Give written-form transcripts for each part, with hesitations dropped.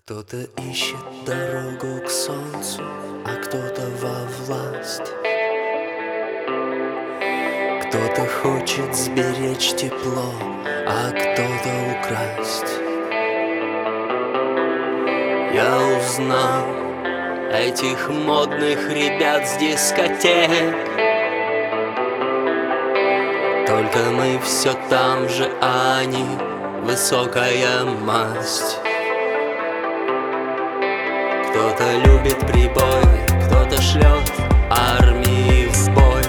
Кто-то ищет дорогу к солнцу, а кто-то во власть. Кто-то хочет сберечь тепло, а кто-то украсть. Я узнал этих модных ребят с дискотек. Только мы все там же, а они высокая масть. Кто-то любит прибой, кто-то шлет армии в бой.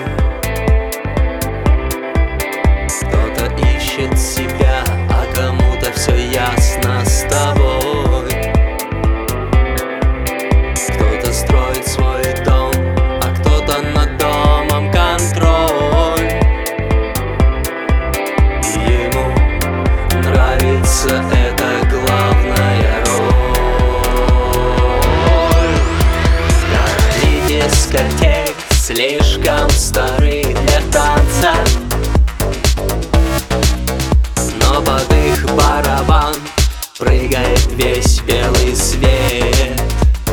Кто-то ищет себя, а кому-то все ясно с тобой. Кто-то строит свой дом, а кто-то над домом контроль. И ему нравится эта главная роль. Дискотек слишком стары для танца, но под их барабан прыгает весь белый свет.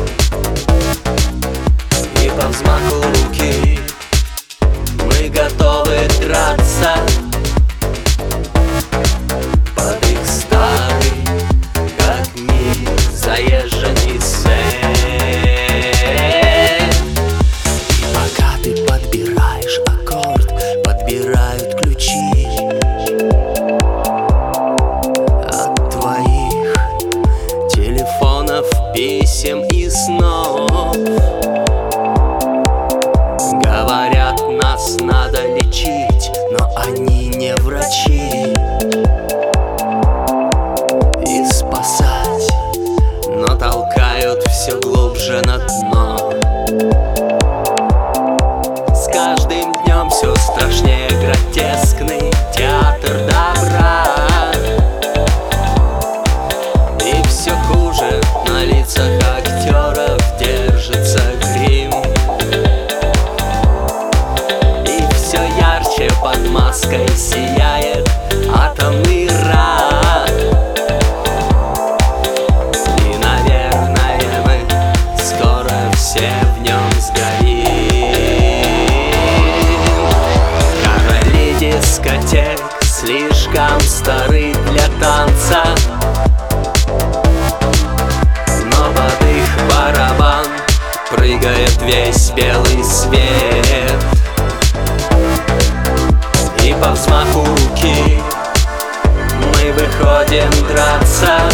И по взмаху руки мы готовы драться под их старый, как мир, заезженный сет. Подбирают ключи от твоих телефонов, писем и снов. Говорят, нас надо лечить, но они не врачи. И спасать, но толкают все глубже на дно. С каждым днем все страшнее гротескный театр добра. И все хуже на лицах актеров держится грим. И все ярче под маской сияет атомный рад. И, наверное, мы скоро все в нем сгорим. Дискотек слишком стары для танца, но под их барабан прыгает весь белый свет. И по взмаху руки мы выходим драться